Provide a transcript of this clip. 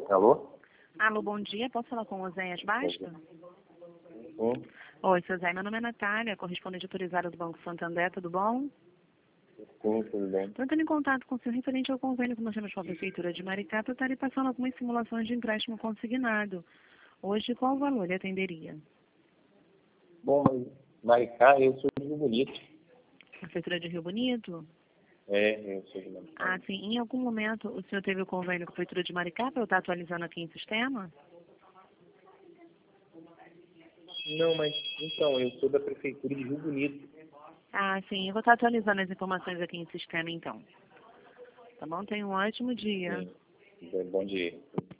Alô? Alô, bom dia. Posso falar com o Oséias Basta? Sim, Oi, seu Zé. Meu nome é Natália, correspondente autorizada do Banco Santander. Tudo bom? sim, tudo bem. Estou entrando em contato com o senhor referente ao convênio que nós temos com a Prefeitura de Maricá para estar lhe passando algumas simulações de empréstimo consignado. Hoje, qual o valor ele atenderia? Bom, mas Maricá, eu sou de Rio Bonito. Prefeitura de Rio Bonito? Eu sou de Maricá. Ah, sim. Em algum momento o senhor teve o convênio com a Prefeitura de Maricá para eu estar atualizando aqui em sistema? Não, mas então, eu sou da Prefeitura de Rio Bonito. Ah, sim. Eu vou estar atualizando as informações aqui em sistema, então. Tá bom? Tenha um ótimo dia. Sim. Bom dia.